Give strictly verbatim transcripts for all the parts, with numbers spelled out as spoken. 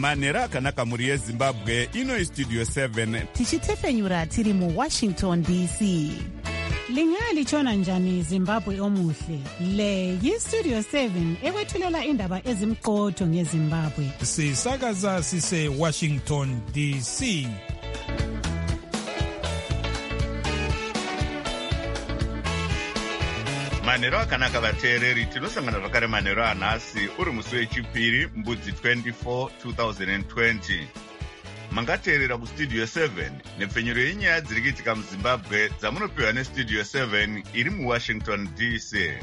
manhero akanaka mhuri yezimbabwe. Ino Studio seven tichitefenyura tiri muWashington D C. Lingalitshona njani Zimbabwe omuhle? Le yiStudio seven ekwethulela indaba ezimqotho ngeZimbabwe. Sisakaza sise Washington D C. manhero akanaka vateereri, tinosangana zvakare manhero anhasi uri musi wechipiri mbudzi twenty-four twenty twenty. Mangateerera kuStudio seven nepfenyuro yenyaya dziri kuitika muZimbabwe dzamunopiwa neStudio seven iri muWashington D C.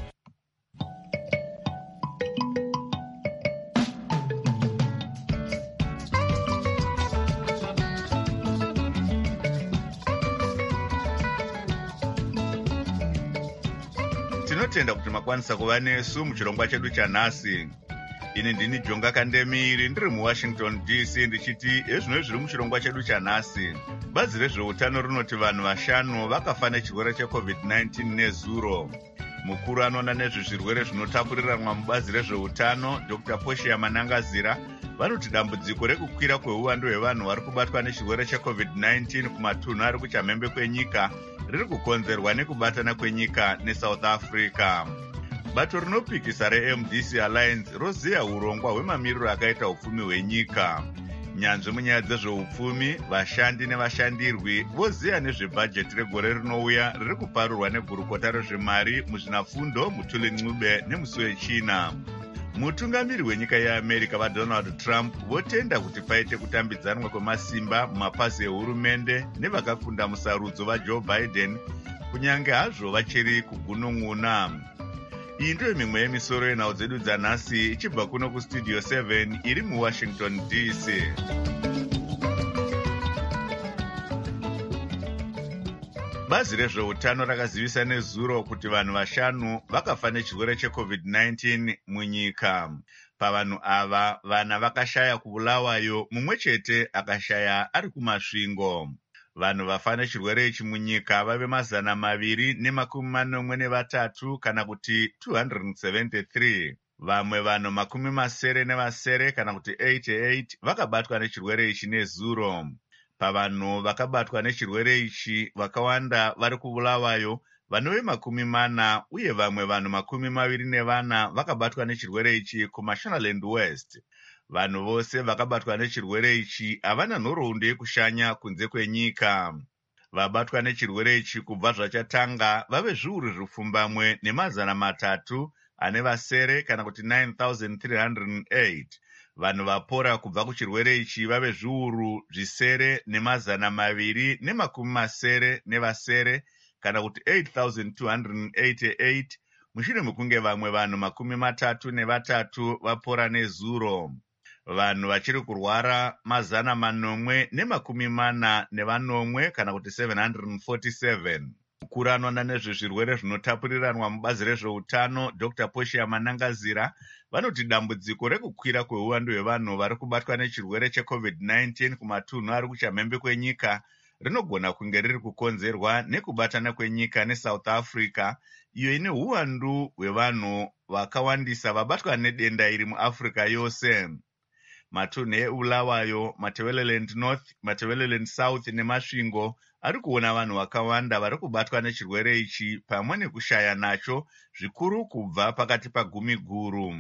Tinotenda kuti makwanisa kuva nesu muchirongwa chedu chanhasi. Ini ndini Jonga Kandemiri ndiri muWashington D C ndichiti ezvino zviri muchirongwa chedu chanhasi. Bazi rezveutano rinoti vanhu vashanu vakafa nechirwere checovid nineteen nezuro. Mukuru anoona nezvezvirwere zvinotapuriranwa mubazi rezveutano Doctor Poshiya Manangazira vanoti dambudziko rekukwira kweuwandu hwevanhu vari kubatwa nechirwere checovid nineteen kumatunhu ari kuchamhembe kwenyika riri kukonzerwa nekubatana kwenyika neSouth Africa. Bato rinopikisa reM D C Alliance roziya urongwa hwemamiriro akaita upfumi hwenyika. Nyanzvi munyaya dzezveupfumi, vashandi nevashandirwi voziya nezvebhajeti regore rinouya riri kuparurwa negurukota rezvemari muzvinafundo Mutuli Ncube nemusi wechina. Mutungamiri wenyika yeAmerica vaDonald Trump votenda kuti paite kutambidzanwa kwemasimba mumapazi ehurumende nevakakunda musarudzo vaJoe Biden kunyange hazvo vachiri kugunun'una. Iyi ndiyo mimwe yemisoro yenhau dzedu dzanhasi ichibva kuno kuStudio seven iri muWashington D C. Bazi rezveutano rakazivisa nezuro kuti vanhu vashanu vakafa nechirwere checovid nineteen munyika. Pavanhu ava, vana vakashaya kubulawayo, mumwe chete akashaya ari kumasvingo. Vanhu vafa nechirwere ichi munyika vave mazana maviri nemakumi manomwe nevatatu kana kuti two hundred seventy-three. Vamwe vanhu makumi masere nevasere kana kuti eighty-eight vakabatwa nechirwere ichi nezuro. Pavanhu vakabatwa nechirwere ichi vakawanda vari kubulawayo vanove makumi mana uye vamwe vanhu makumi maviri nevana vakabatwa nechirwere ichi kuMashonaland West. Vanhu vose vakabatwa nechirwere ichi havana nhoroondo yekushanya kunze kwenyika. Vabatwa nechirwere ichi kubva zvachatanga vave zviuru zvipfumbamwe nemazana matatu ane vasere kana kuti nine thousand three hundred eight. Vanhu vapora kubva kuchirwere ichi vave zviuru zvisere nemazana maviri nemakumi masere nevasere kana kuti eight thousand two hundred eighty-eight mushure mekunge vamwe vanhu makumi matatu nevatatu vapora nezuro. Vanhu vachiri kurwara mazana manomwe nemakumi mana nevanomwe kana kuti seven hundred forty-seven. Mukuru anoona nezvezvirwere zvinotapuriranwa mubazi rezveutano Doctor Poshiya Manangazira vanoti dambudziko rekukwira kweuwandu hwevanhu vari kubatwa nechirwere checovid nineteen kumatunhu ari kuchamhembe kwenyika rinogona kunge riri kukonzerwa nekubatana kwenyika neSouth Africa, iyo ine uwandu hwevanhu vakawandisa vabatwa nedenda iri muAfrica yose. Matunhu eBulawayo, Matabeleland North, Matabeleland South nemasvingo ari kuona vanhu vakawanda vari kubatwa nechirwere ichi pamwe nekushaya nacho zvikuru kubva pakati pagumi guru.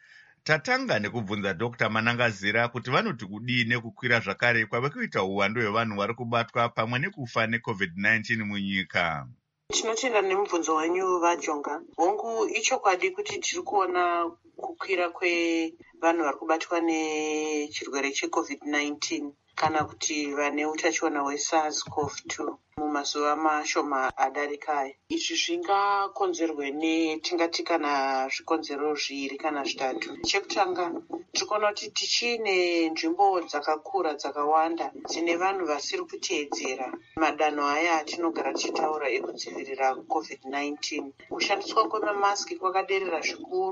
Tatanga nekubvunza Doctor Manangazira kuti vanoti kudii nekukwira zvakare kwave kuita uwandu hwevanhu vari kubatwa pamwe nekufa necovid nineteen munyika. Tinotenda nemubvunzo wenyu vaJonga. Hongu ichokwadi kuti tiri kuona kukwira kwevanhu vari kubatwa nechirwere checovid nineteen kana kuti vane utachiona hweSARS CoV two mumazuva mashoma adarika. Izvi zvingakonzerwe netingati kana zvikonzero zviri kana zvitatu. Chekutanga, tikuona kuti tichine nzvimbo dzakakura dzakawanda dzine vanhu vasiri kuteedzera madanho aya atinogara tichitaura ekudzivirira covid nineteen. Kushandiswa kwemamaski kwakaderera zvikuru.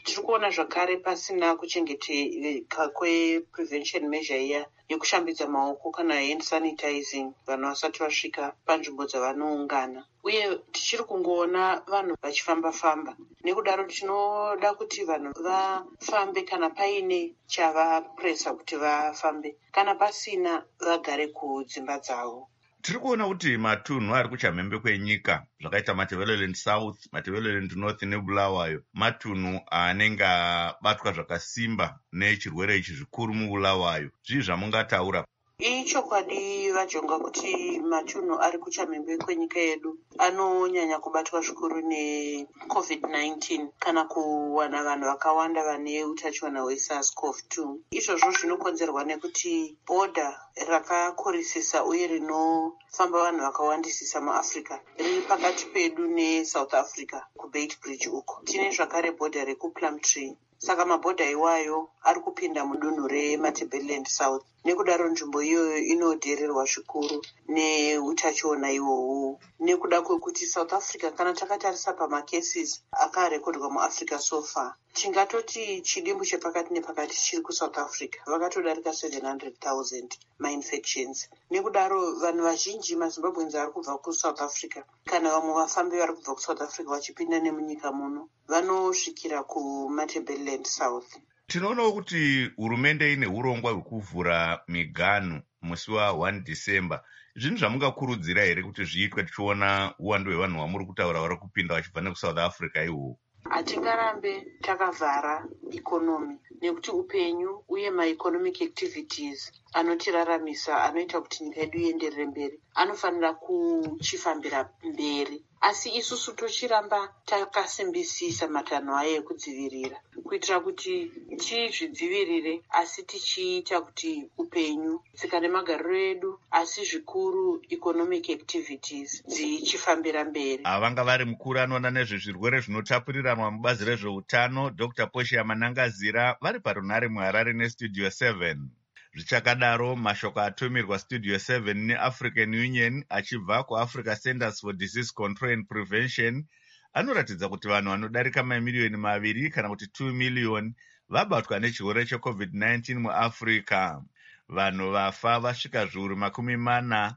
tiri kuona zvakare pasina kuchengeteka kweprevention measure iya yekushambidza maoko kana hand sanitizing vanhu vasati vasvika panzvimbo dzavanoungana, uye tichiri kungoona vanhu vachifamba-famba. Nekudaro tinoda kuti vanhu vafambe kana paine chavapuresa kuti vafambe, kana pasina vagare kudzimba dzavo. Tiri kuona kuti matunhu ari kuchamhembe kwenyika zvakaita Matabeleland South, Matabeleland North neBulawayo matunhu anenge abatwa zvakasimba nechirwere ichi zvikuru muBulawayo. Zvii zvamungataura? Ichokwadi vajonga kuti matunhu ari kuchamhembe kwenyika yedu anonyanya kubatwa zvikuru necovid nineteen kana kuwana vanhu vakawanda vane utachiona hweSARS-C o V two. Izvozvo zvinokonzerwa nekuti bhodha rakakorisisa uye rinofamba vanhu vakawandisisa muAfrica riri pakati pedu neSouth Africa kuBeit Bridge uko. Tine zvakare bhodha rekuPlumtree. Saka mabhodha iwayo ari kupinda mudunhu reMatabeleland South. Nekudaro nzvimbo iyoyo inodhererwa zvikuru neutachiona iwohwo. Nekuda kwekuti South Africa kana takatarisa pamacases akarekodwa muAfrica so far, tingatoti chidimbu chepakati nepakati chiri kuSouth Africa. Vakatodarika seven hundred thousand mainfections. Nekudaro vanhu vazhinji maZimbabweans ari kubva kuSouth Africa kana vamwe vafambi vari kubva kuSouth Africa vachipinda nemunyika muno vanosvikira kuMatabeleland South. Tinoonawo kuti hurumende ine urongwa hwekuvhura miganhu musi wa1 December. Zvinhu zvamungakurudzira here kuti zviitwe tichiona uwandu hwevanhu hwamuri kutaura vari kupinda vachibva nekuSouth Africa ihwo? Hatingarambe takavhara ikonomi nekuti upenyu uye maeconomic activities anotiraramisa anoita kuti nyika yedu ienderere mberi anofanira kuchifambira mberi. Asi isusu tochiramba takasimbisisa matanho aya ekudzivirira kuitira kuti tizvidzivirire asi tichiita kuti upenyu, tsika nemagariro edu asi zvikuru economic activities dzichifambira mberi. Avanga vari mukuru anoona nezvezvirwere zvinotapuriranwa mubazi rezveutano Doctor Portia Manangazira vari parunhare muHarare neStudio seven. Zvichakadaro mashoko atumirwa Studio seven neAfrican Union achibva kuAfrica Centers for Disease Control and Prevention anoratidza kuti vanhu vanodarika mamiliyoni maviri kana kuti two million vabatwa nechirwere checovid nineteen muAfrica. Vanhu vafa vasvika zviuru makumi mana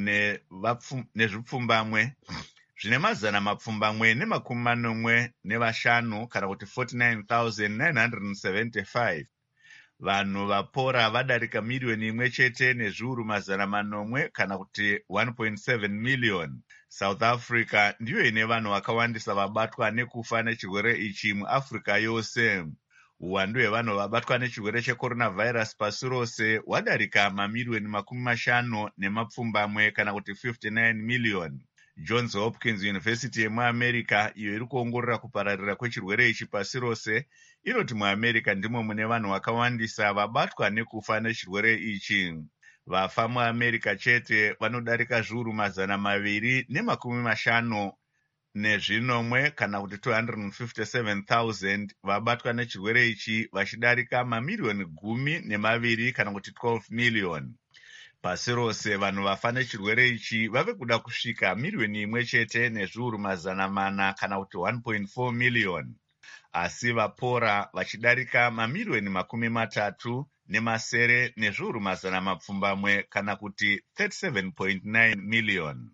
nezvipfumbamwe zvine mazana mapfumbamwe nemakumi manomwe nevashanu kana kuti forty-nine thousand nine hundred seventy-five. Vanhu vapora vadarika miliyoni imwe chete nezviuru mazana manomwe kana kuti one point seven million. South Africa ndiyo ine vanhu vakawandisa vabatwa nekufa nechirwere ichi muAfrica yose. Uwandu hwevanhu vabatwa nechirwere checoronavirus pasi rose hwadarika mamiliyoni makumi mashanu nemapfumbamwe kana kuti fifty-nine million. Johns Hopkins University yemuAmerica iyo iri kuongorora kupararira kwechirwere ichi pasi rose inoti muAmerica ndimo mune vanhu vakawandisa vabatwa nekufa nechirwere ichi. Vafa muAmerica chete vanodarika zviuru mazana maviri nemakumi mashanu nezvinomwe kana kuti two hundred fifty-seven thousand vabatwa nechirwere ichi vachidarika mamiliyoni gumi nemaviri kana kuti twelve million. Pasi rose vanhu vafa nechirwere ichi vave kuda kusvika miliyoni imwe chete nezviuru mazana mana kana kuti one point four million. Asi vapora vachidarika mamiliyoni makumi matatu nemasere nezviuru mazana mapfumbamwe kana kuti thirty-seven point nine million.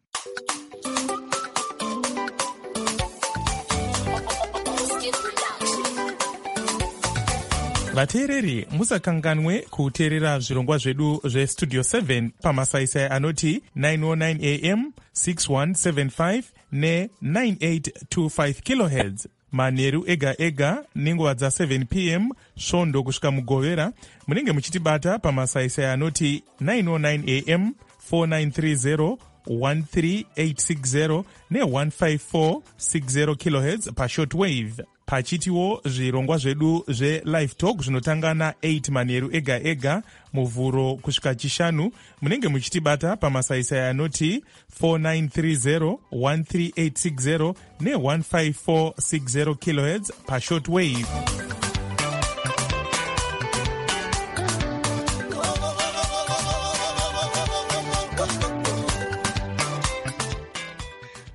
vateereri musakanganwe kuteerera zvirongwa zvedu zvestudio seven pamasaisai anoti nine oh nine a m sixty-one seventy-five ne-ninety-eight twenty-five kilohertz manheru ega ega nenguva dza-seven p m svondo kusvika mugovera. Munenge muchitibata pamasaisai anoti nine oh nine a m forty-nine thirty one three eight six zero ne-one five four six zero kilohertz pashortwave. Pachitiwo zvirongwa zvedu zve-live talk zvinotanga na-eight manheru ega ega muvhuro kusvika chishanu. Munenge muchitibata pamasaisai anoti forty-nine thirty one three eight six zero ne-one five four six zero kilohertz pashortwave.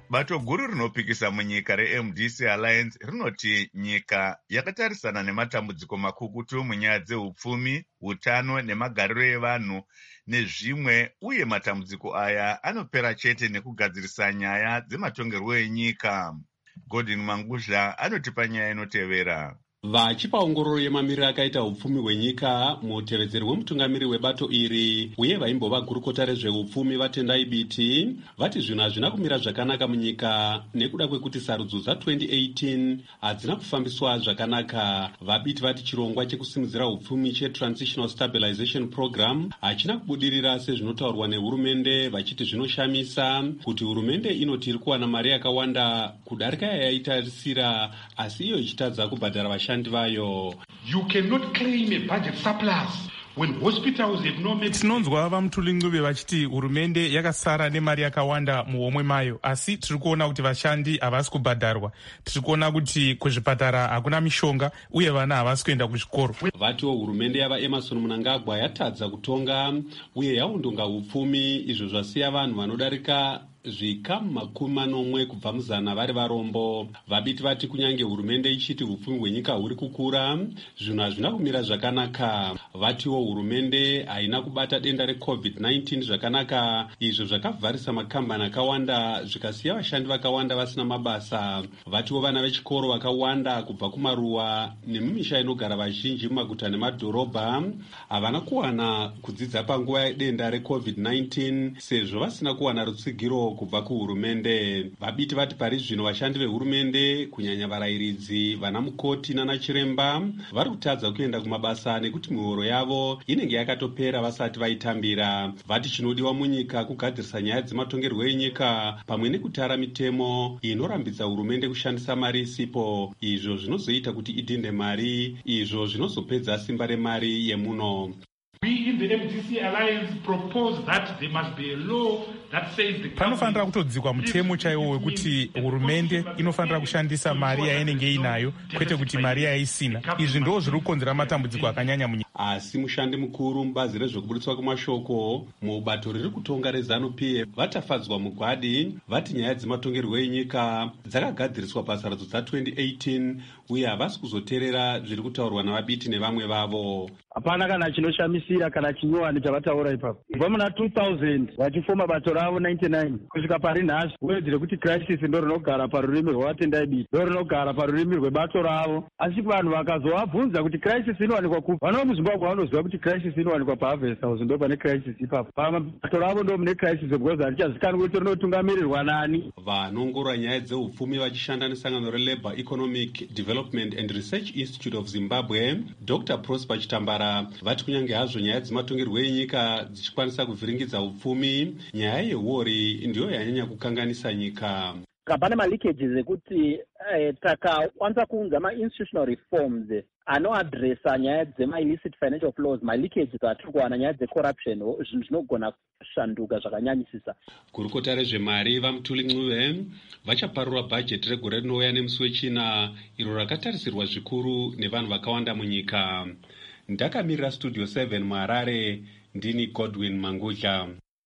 Bato guru rinopikisa munyika reM D C Alliance rinoti nyika yakatarisana nematambudziko makukutu munyaya dzeupfumi, utano nemagariro evanhu nezvimwe, uye matambudziko aya anopera chete nekugadzirisa nyaya dzematongerwo enyika. Godwin Manguzha anotipa nyaya inotevera. Vachipa ongororo yemamiriro akaita upfumi hwenyika, mutevedzeri wemutungamiri webato iri uye vaimbova gurukota rezveupfumi vatendai biti vati zvinhu hazvina kumira zvakanaka munyika nekuda kwekuti sarudzo dza-twenty eighteen hadzina kufambiswa zvakanaka. Vabiti vati chirongwa chekusimudzira upfumi cheTransitional Stabilization Program hachina kubudirira sezvinotaurwa nehurumende, vachiti zvinoshamisa kuti hurumende inoti iri kuwana mari yakawanda kudarika yayaitarisira, asi iyo ichitadza kubhadhara vashandi vayo. You cannot claim a budget surplus when hospitals have no medicine. Tinonzwa vamutulingube vachiti hurumende yakasara nemari yakawanda muhomwe mayo, asi tiri kuona kuti vashandi havasi kubhadharwa. Tiri kuona kuti kuzvipatara hakuna mishonga uye vana havasi kuenda kuzvikoro. Vatiwo hurumende yava Emerson Mnangagwa yatadza kutonga uye yaundunga upfumi, izvo zvasiya vanhu vanodarika zvikamu makumi manomwe kubva muzana vari varombo. Vabiti vati kunyange hurumende ichiti upfumi hwenyika huri kukura, zvinhu hazvina kumira zvakanaka. Vatiwo hurumende haina kubata denda reCovid nineteen zvakanaka, izvo zvakavharisa makambani akawanda zvikasiya vashandi vakawanda vasina mabasa. Vatiwo vana vechikoro vakawanda kubva kumaruwa nemumisha inogara vazhinji mumaguta nemadhorobha havana kuwana kudzidza panguva yedenda reCovid nineteen sezvo vasina kuwana rutsigiro kubva kuhurumende. Vabiti vati pari zvino vashandi vehurumende kunyanya varayiridzi, vana mukoti nana chiremba vari kutadza kuenda kumabasa nekuti mihoro yavo inenge yakatopera vasati vaitambira. Vati chinodiwa munyika kugadzirisa nyaya dzematongerwo enyika pamwe nekutara mitemo inorambidza hurumende kushandisa mari isipo, izvo zvinozoita kuti idhinde mari, izvo zvinozopedza simba remari yemuno. We in the M D C Alliance propose that there must be a law that says the panofanira kutodzikwa mutemo chaiwo wekuti hurumende inofanira kushandisa mari yainenge inayo kwete kuti mari yaisina. Izvi ndo zviri kukonzera matambudziko akanyanya munyika. Asi mushandi mukuru mubazi rezvekuburitswa kwemashoko mubato riri kutonga reZANU-P F vatafadzwa mugwadi vati nyaya dzematongerwo enyika dzakagadziriswa pasarudzo dza-twenty eighteen uye havasi kuzoteerera zviri kutaurwa navabiti nevamwe vavo. Hapana kana chinoshamisira kana chinyowani chavataura ipapo. Kubva muna two thousand vachifoma bato ravo ninety-nine kusvika pari nhasi, wedzere kuti crisis ndo rinogara parurimi rwavatendai biti, ndo rinogara parurimi rwebato ravo. Asi vanhu vakazovabvunza kuti crisis inowanikwa kupi, vano muZimbabwe vanoziva kuti crisis inowanikwa paHarvest House, ndo pane crisis ipapo. Pabato ravo ndo mune crisis because harichazikanwi kuti rinotungamirirwa nani. Vanongorora nyaya dzeupfumi vachishanda nesangano reLabour Economic Development and Research Institute of Zimbabwe, Doctor Prosper Chitambara vati kunyange hazvo nyaya dzematongerwo enyika dzichikwanisa kuvhiringidza upfumi, nyaya yehori ndiyo yanyanya kukanganisa nyika. Pane maleakages ekuti eh, takakwanisa kuunza ma-institutional reforms anoadresa nyaya dzema-illicit financial flows, maleakages atiri kuwana nyaya dzecorruption, zvinhu zvinogona kushanduka zvakanyanyisisa. Gurukota rezvemari vaMutuli Ncube vachaparura bhajeti regore rinouya nemusi wechina iro rakatarisirwa zvikuru nevanhu vakawanda munyika. Ndakamirira Studio seven muHarare, ndini Godwin Manguzha.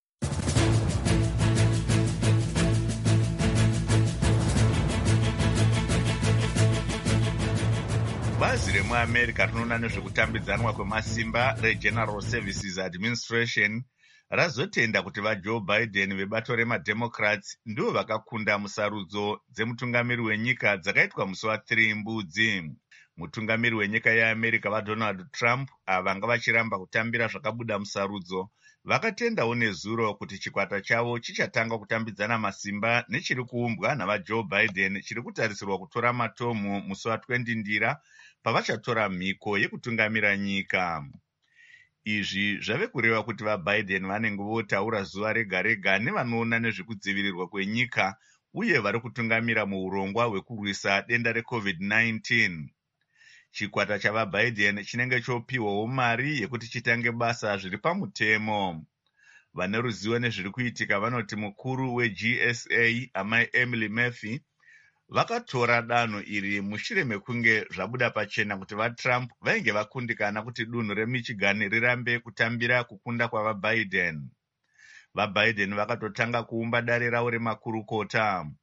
Bazi remuAmerica rinoona nezvekutambidzanwa kwemasimba reGeneral Services Administration razotenda kuti vaJoe Biden vebato remademocrats ndivo vakakunda musarudzo dzemutungamiri wenyika dzakaitwa musi wa-three mbudzi. Mutungamiri wenyika yeAmerica vaDonald Trump avanga vachiramba kutambira zvakabuda musarudzo vakatendawo nezuro kuti chikwata chavo chichatanga kutambidzana masimba nechiri kuumbwa navaJoe Biden chiri kutarisirwa kutora matomu musi wa-twenty ndira pavachatora mhiko yekutungamira nyika. Izvi zvave kureva kuti vaBiden vanenge votaura zuva rega rega nevanoona nezvekudzivirirwa kwenyika uye vari kutungamira muurongwa hwekurwisa denda reCovid nineteen. Chikwata chavaBiden chinenge chopiwawo mari yekuti chitange basa zviri pamutemo. Vane ruzivo nezviri kuitika vanoti mukuru weG S A amai Emily Murphy vakatora danho iri mushure mekunge zvabuda pachena kuti vaTrump vainge vakundikana kuti dunhu reMichigan rirambe kutambira kukunda kwavaBiden. VaBiden vakatotanga kuumba dare ravo remakurukota.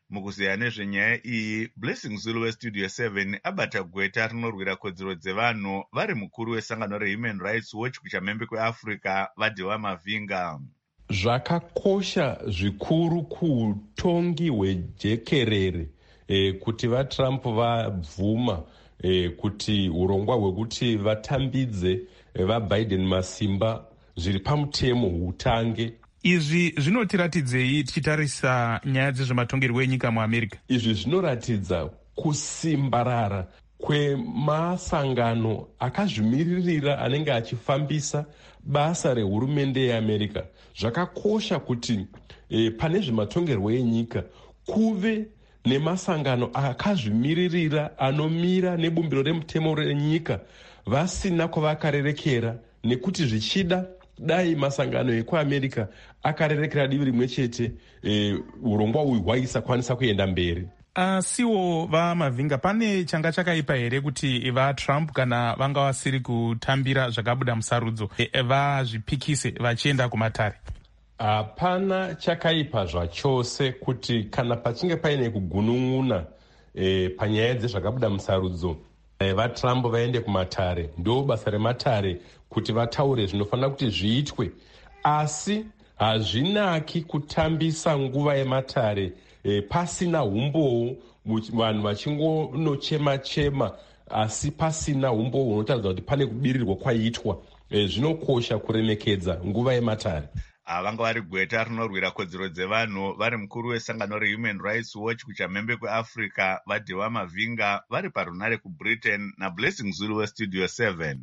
Mukuziya nezvenyaya iyi, Blessing Zulu weStudio seven abata gweta rinorwira kodzero dzevanhu vari mukuru wesangano reHuman Rights Watch kuchamhembe kweAfrica vaDhewa Mavhinga. Zvakakosha zvikuru kutongi hwejekerere e, kuti vaTrump vabvuma e, kuti urongwa hwekuti vatambidze e, vaBiden masimba zviri pamutemo hutange. Izvi zvinotiratidzei tichitarisa nyaya dzezvematongerwo enyika muAmerica? Izvi zvinoratidza kusimbarara kwemasangano akazvimiririra anenge achifambisa basa rehurumende yeAmerica. Zvakakosha kuti e, pane zvematongerwo enyika kuve nemasangano akazvimiririra anomira nebumbiro remutemo renyika vasina kwavakarerekera, nekuti zvichida dai masangano ekuAmerica akarerekera divi rimwe chete, e, urongwa uyu hwaisakwanisa kuenda mberi. Asiwo vaMavhinga, pane changa chakaipa here kuti vaTrump kana vanga vasiri kutambira zvakabuda musarudzo e, vazvipikise vachienda kumatare? Hapana chakaipa zvachose kuti kana pachinge paine kugunun'una e, panyaya dzezvakabuda musarudzo e, vaTrump vaende kumatare. Ndo basa rematare kuti vataure zvinofanira kuti zviitwe, asi hazvinaki kutambisa nguva yematare e, pasina umbowo, vanhu vachingonochema-chema asi pasina umbowo unotaridza kuti pane kubirirwa kwaitwa. E, zvinokosha kuremekedza nguva yematare. Vanga vari gweta rinorwira kodzero dzevanhu vari mukuru wesangano reHuman Rights Watch kuchamhembe kweAfrica vaDhewa Mavhinga vari parunare kuBritain naBlessing Zulu weStudio seven.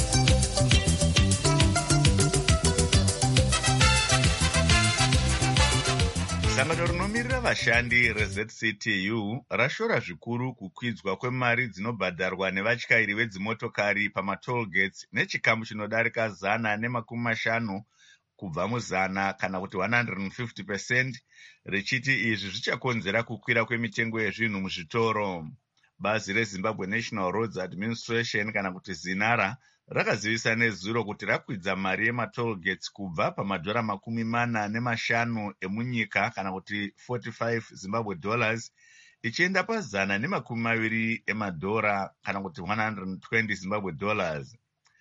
Sangano rinomirira vashandi reZ C T U rashora zvikuru kukwidzwa kwemari dzinobhadharwa nevatyairi vedzimotokari pamatollgates nechikamu chinodarika zana nemakumi mashanu kubva muzana kana kuti one hundred fifty percent, richiti izvi zvichakonzera kukwira kwemitengo yezvinhu muzvitoro. Bazi reZimbabwe National Roads Administration kana kuti ZINARA rakazivisa nezuro kuti rakwidza mari yematollgates kubva pamadhora makumi mana nemashanu emunyika kana kuti forty-five Zimbabwe dollars ichienda pazana nemakumi maviri emadhora kana kuti one hundred twenty Zimbabwe dollars.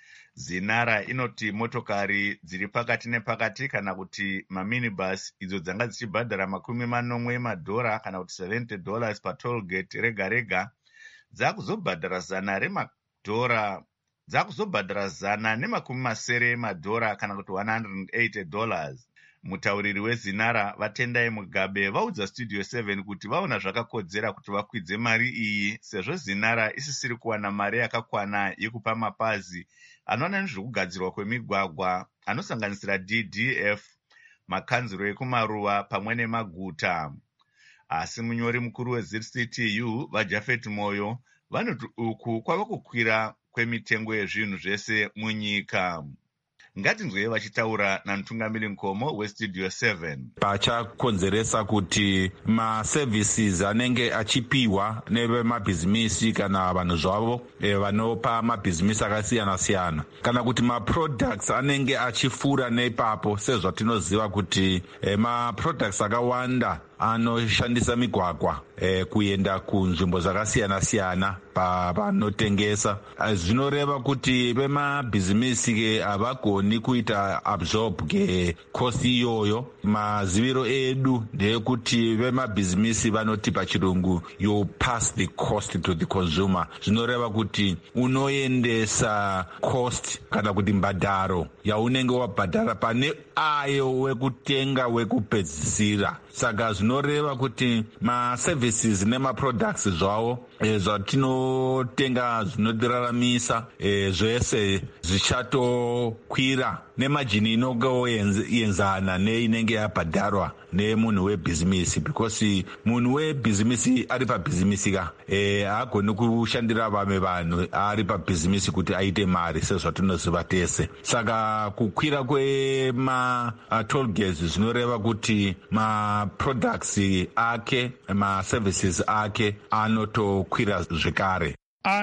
ZINARA inoti motokari dziri pakati nepakati kana kuti maminibus idzo dzanga dzichibhadhara makumi manomwe emadhora kana kuti seventy dollars patollgate rega rega dzakuzobhadhara zana remadhora dzakuzobhadhara zana nemakumi masere emadhora kana kuti one hundred eighty dollars. Mutauriri weZINARA Vatendai Mugabe vaudza Studio seven kuti vaona zvakakodzera kuti vakwidze mari iyi sezvo ZINARA isisiri kuwana mari yakakwana yekupa mapazi anoona nezvekugadzirwa kwemigwagwa anosanganisira D D F, makanzuro ekumaruwa pamwe nemaguta. Asi munyori mukuru weZ C T U vaJafet Moyo vanoti uku kwava kukwira kwemitengo yezvinhu zvese munyika. Ngatinzwe vachitaura namutungamiri Nkomo weStudio seven. Pachakonzeresa kuti maservices anenge achipiwa nevemabhizimisi kana vanhu zvavo e, vanopa mabhizimisi akasiyana siyana, kana kuti maproducts anenge achifura neipapo, sezvatinoziva kuti e, maproducts akawanda anoshandisa migwagwa eh, kuenda kunzvimbo zvakasiyana siyana pavanotengesa. Zvinoreva kuti vemabhizimisi havagoni kuita absorb cost iyoyo. Maziviro edu ndeyekuti vemabhizimisi vanoti pachirungu you pass the cost to the consumer. Zvinoreva kuti unoendesa cost kana kuti mbadharo yaunenge wabhadhara pane ayo wekutenga wekupedzisira. Saka zvinoreva kuti maservices nemaproducts zvavo e, zvatinotenga zvinotiraramisa e, zvese zvichatokwira nemajini inongoenzana neinenge yabhadharwa nemunhu webhizimisi, because munhu webhizimisi ari pabhizimisi ka e, haagoni kushandira vamwe vanhu ari pabhizimisi kuti aite mari sezvatinoziva tese. Saka kukwira kwema-tollgates zvinoreva kuti ma-products ake, ma-services ake anotokwira zvekare.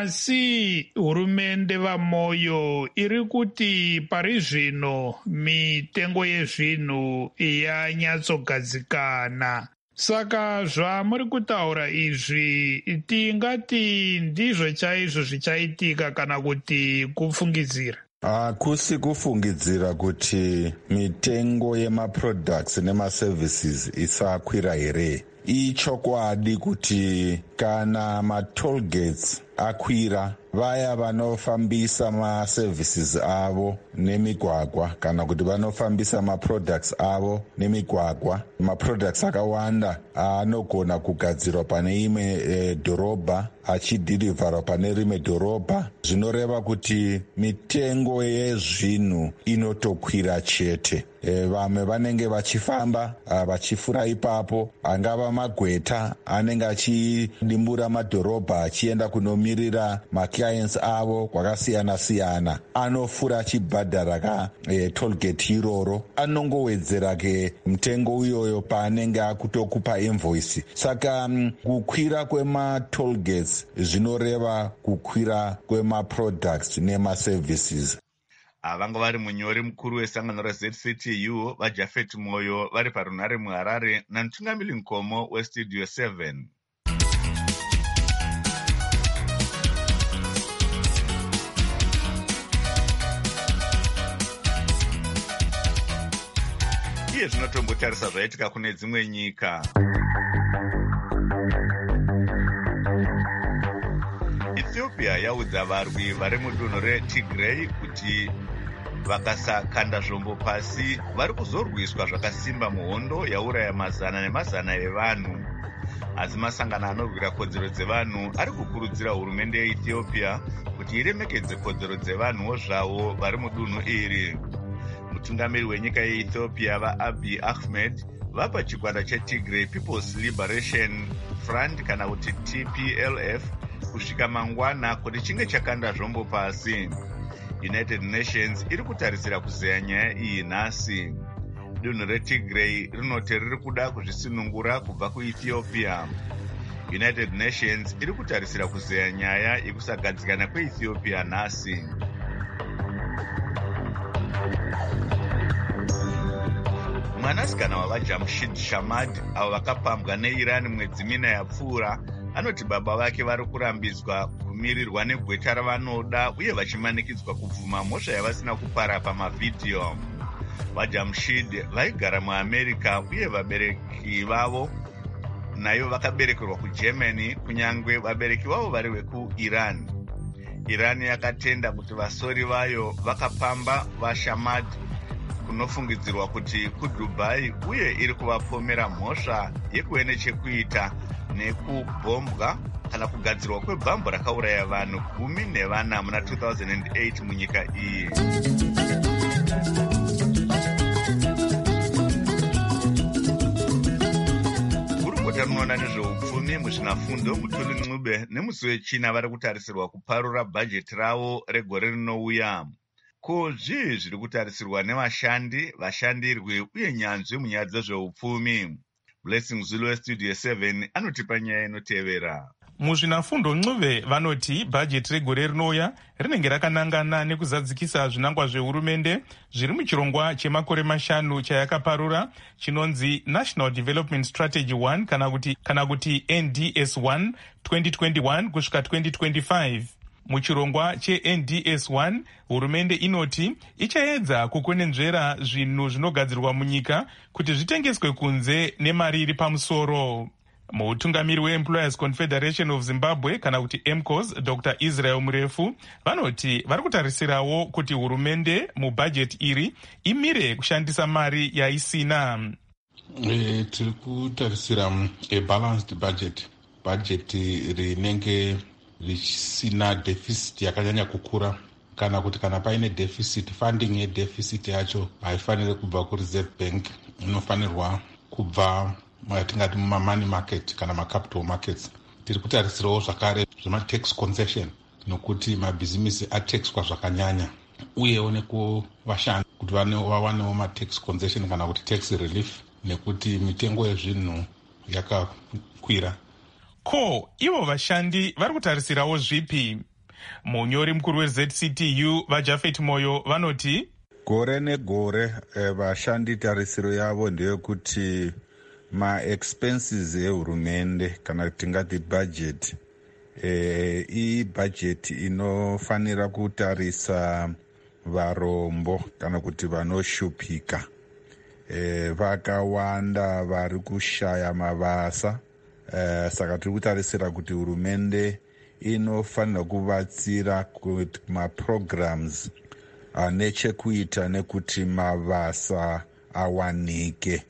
Asi hurumende vaMoyo iri kuti pari zvino mitengo yezvinhu yanyatsogadzikana. Saka zvamuri kutaura izvi tingati ndizvo chaizvo zvichaitika kana kuti kufungidzira? Hakusi uh, kufungidzira kuti mitengo yemaproducts nemaservices isakwira here. Ichokwadi kuti kana matollgates akwira, vaya vanofambisa maservices avo nemigwagwa kana kuti vanofambisa maproducts avo nemigwagwa, maproducts akawanda anogona kugadzirwa pane imwe e, dhorobha achidhirivharwa pane rimwe dhorobha, zvinoreva kuti mitengo yezvinhu inotokwira chete. E, vamwe vanenge vachifamba vachifura ipapo, angava magweta anenge achidimbura madhorobha achienda kunomirira maclients avo kwakasiyana siyana, anofura achibhadhara ka e, tollgate iroro, anongowedzera ke mutengo iyoyo paanenge akutokupa invoice. Saka um, kukwira kwematollgates zvinoreva kukwira kwemaproducts nemaservices. Avanga vari munyori mukuru wesangano reZ C T U vaJafet Moyo vari parunhare muHarare namutungamiri Nkomo weStudio seven. Iye zvinotombotarisa zvaitika kune dzimwe nyika. Ethiopia yaudza varwi vari mudunhu reTigray kuti vakasakanda zvombo pasi vari kuzorwiswa zvakasimba muhondo yauraya mazana nemazana evanhu. Asi masangano anorwira kodzero dzevanhu ari kukurudzira hurumende yeEthiopia kuti iremekedze kodzero dzevanhuwo zvavo vari mudunhu iri. Mutungamiri wenyika yeEthiopia vaAbiy Ahmed vapa chikwata cheTigray People's Liberation Front kana kuti T P L F kusvika mangwana kuti chinge chakanda zvombo pasi. United Nations iri kutarisira kuzeya nyaya iyi nhasi. Dunhu reTigray rinoti riri kuda kuzvisunungura kubva kuEthiopia. United Nations iri kutarisira kuzeya nyaya yekusagadzikana kweEthiopia nhasi. Mwanasikana wavaJamshid Shamad avo vakapambwa neIran mwedzi mina yapfuura anoti baba vake vari kurambidzwa kumirirwa negweta ravanoda uye vachimanikidzwa kubvuma mhosva yavasina kupara pamavhidhiyo. VaJamshid vaigara muAmerica uye vabereki vavo nayo vakaberekerwa kuGermany, kunyangwe vabereki vavo vari vekuIran. Iran yakatenda kuti vasori vayo vakapamba vaShamad kunofungidzirwa kuti kuDubai uye iri kuvapomera mhosva yekuve nechekuita nekubhombwa kana kugadzirwa kwebhambo rakauraya vanhu gumi nevana muna two thousand eight munyika iyi. Gurukota rinoona nezveupfumi muzvinafundo Mutuli Ncube nemusi wechina vari kutarisirwa kuparura bhajeti ravo regore rinouya. Ko zvii zviri kutarisirwa nevashandi, vashandirwi uye nyanzvi munyaya dzezveupfumi? Blessing Zulu weStudio seven anotipa nyaya inotevera. Muzvinafundo Ncube vanoti bhajeti regore rinouya rinenge rakanangana nekuzadzikisa zvinangwa zvehurumende zviri muchirongwa chemakore mashanu chayakaparura chinonzi National Development Strategy one kana kuti, kana kuti N D S one twenty twenty-one kusvika twenty twenty-five. Muchirongwa che-N D S one hurumende inoti ichaedza kukwenenzvera zvinhu zvinogadzirwa munyika kuti zvitengeswe kunze nemari iri pamusoro. Mutungamiri weEmployers Confederation of Zimbabwe kana kuti M C O S Doctor Israel Murefu vanoti vari kutarisirawo kuti hurumende mubhajeti iri imire kushandisa mari yaisina. E, tiri kutarisira a balanced budget, bhajeti rinenge risina deficit yakanyanya kukura, kana kuti kana paine deficit, funding yedeficit yacho haifaniri kubva kuReserve Bank, inofanirwa kubva matingati mumamoney market kana macapital markets. Tiri kutarisirawo zvakare zvematax concession, nokuti mabhizimisi ataxwa zvakanyanya, uyewo nekuvashandi kuti vawanewo matax concession kana kuti tax relief, nekuti mitengo yezvinhu yakakwira. Ko ivo vashandi vari kutarisirawo zvipi? Munyori mukuru weZ C T U vaJafet Moyo vanoti gore negore vashandi tarisiro yavo ndeyekuti maexpenses ehurumende kana tingati budget e, ibudget inofanira kutarisa varombo kana kuti vanoshupika e, vakawanda vari kushaya mabasa e, saka tiri kutarisira kuti hurumende inofanira kuvatsira kuti maprograms ane chekuita nekuti mabasa awanike.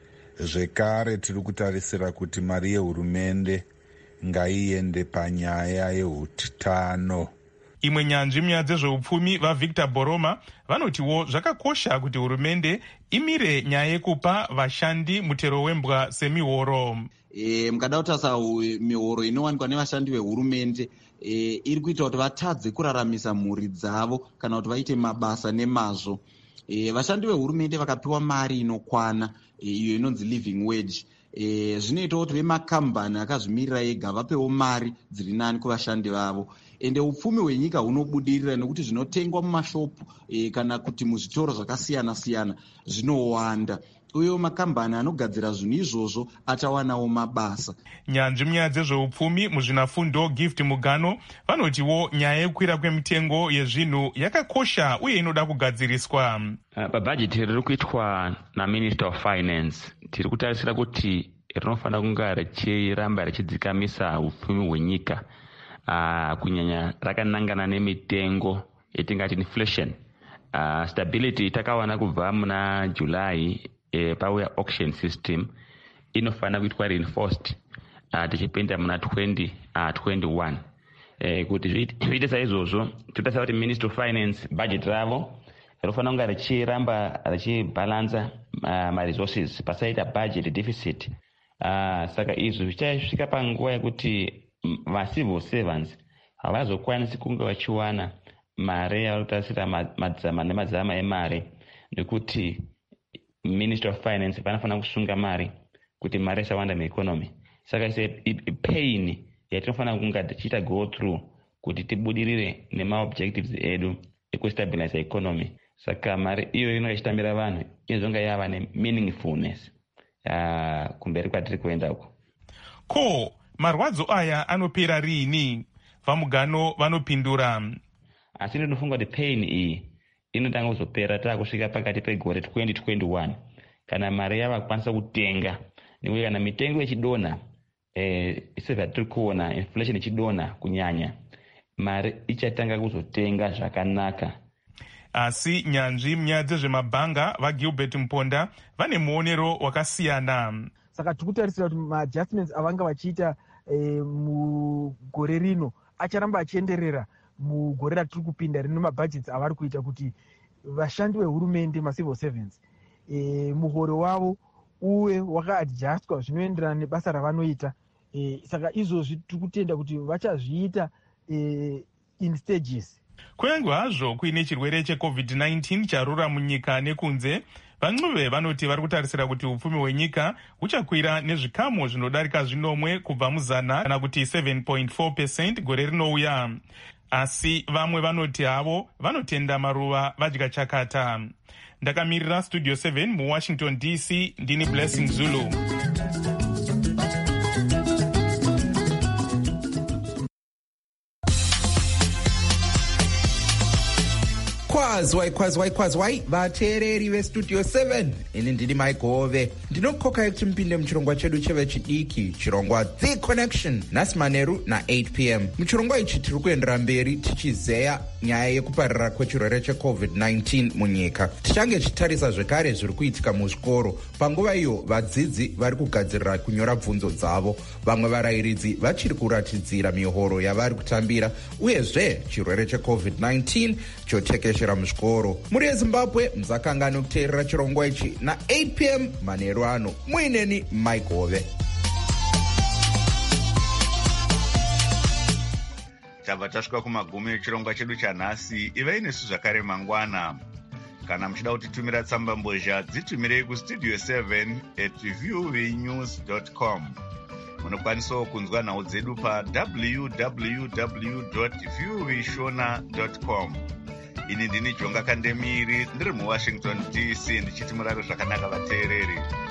Zvekare tiri kutarisira kuti mari yehurumende ngaiende panyaya yeutano. Imwe nyanzvi munyaya dzezveupfumi vaVictor Boroma vanotiwo zvakakosha kuti hurumende imire nyaya yekupa vashandi mutero wembwa semihoro. E, mukada kutarisa mihoro inowanikwa nevashandi vehurumende e, iri kuita kuti vatadze kuraramisa mhuri dzavo kana kuti vaite mabasa nemazvo. E, vashandi vehurumende vakapiwa mari inokwana iyo e, inonzi living wage e, zvinoita kuti vemakambani akazvimirira ega vapewo mari dziri nani kuvashandi vavo. Ende upfumi hwenyika hunobudirira nekuti zvinotengwa mumashopu e, kana kuti muzvitoro zvakasiyana siyana zvinowanda. Uyo makambani anogadzira zvinhu izvozvo achawanawo mabasa. Nyanzvi munyaya dzezveupfumi muzvinafundo Gift Mugano vanotiwo nyaya yekukwira kwemitengo yezvinhu yakakosha uye inoda kugadziriswa. Uh, pabhajeti riri kuitwa naMinister of Finance tiri kutarisira kuti rinofanira kunge richiramba richidzikamisa upfumi hwenyika uh, kunyanya rakanangana nemitengo yatingati inflation. Uh, stability takawana kubva muna July E, pauya auction system inofanira kuitwa reinforced uh, tichipinda muna twenty twenty-one e, kuti zviite saizvozvo totarisa kuti Ministry of Finance budget ravo rinofanira kunge richiramba richibalansa uh, maresources pasaita budget deficit. Uh, saka izvo zvichasvika panguva yekuti macivil servants havazokwanisi kunge vachiwana mari yavarikutarisira madzama nemadzama emari nekuti Ministry of Finance vanofanira kusunga mari kuti mari isawanda mueconomy. Saka ise pain yatinofanira kunge tichiita go through kuti tibudirire nemaobjectives edu ekustabilize economy. Saka mari iyo ino ichitambira vanhu inozonga yava nemeaningfulness uh, kumberi kwatiri kuenda uko. Ko marwadzo aya anopera rini? Vamugano vanopindura. Asi ndinofunga kuti pain iyi inotanga kuzopera taakusvika pakati pegore twenty twenty-one kana mari yavakwanisa kutenga nekuti kana mitengo yechidonha eh, sevhatiri kuona inflation ichidonha kunyanya mari ichatanga kuzotenga zvakanaka. Asi nyanzvi munyaya dzezvemabhanga vaGilbert Mponda vane muonero wakasiyana. Saka tikutarisira kuti maadjustments avanga vachiita eh, mugore rino acharamba achienderera mugore ratiri kupinda rino mabudgets avari kuita kuti vashandi vehurumende macivil servants e, muhoro wavo uwe wakaadjustwa zvinoenderana nebasa ravanoita. E, saka izvozvi tiri kutenda kuti vachazviita e, in stages. Kunyange hazvo kuine chirwere checovid nineteen charura munyika nekunze, vancuve vanoti vari kutarisira kuti upfumi hwenyika huchakwira nezvikamu zvinodarika zvinomwe kubva muzana kana kuti seven point four percent gore rinouya. Asi vamwe vanoti havo vanotenda maruva vadya chakata. Ndakamirira Studio seven muWashington D C, ndini Blessing Zulu. Kwazwai kwazwai kwazwai vateereri vestudio seven, ini ndini Maigove. Ndinokokai kuti mupinde muchirongwa chedu chevechidiki, chirongwa The Connection, nhasi manheru na eight p m. Muchirongwa ichi tiri kuendera mberi tichizeya nyaya yekupararira kwechirwere checovid nineteen munyika. Tichange tichitarisa zvekare zviri kuitika muzvikoro. Panguva iyo vadzidzi vari kugadzirira kunyora bvunzo dzavo, vamwe varayiridzi vachiri kuratidzira mihoro yavari kutambira, uyezve chirwere checovid nineteen chotekeshera muzvikoro. Muri yeZimbabwe muzakangani kuteerera chirongwa ichi na eight p m manheru ano. Muineni Maigove. tabva tasvika kumagumi echirongwa chedu chanhasi. ivai nesu zvakare mangwana. Kana muchida kutitumira tsamba mbozha, dzitumirei kustudio seven at viewnews dot com. Munokwanisawo kunzwa nhau dzedu pa w w w dot viewshona dot com. Ini ndini Jonga Kandemiri, ndiri muWashington D C, ndichiti murare zvakanaka vateereri.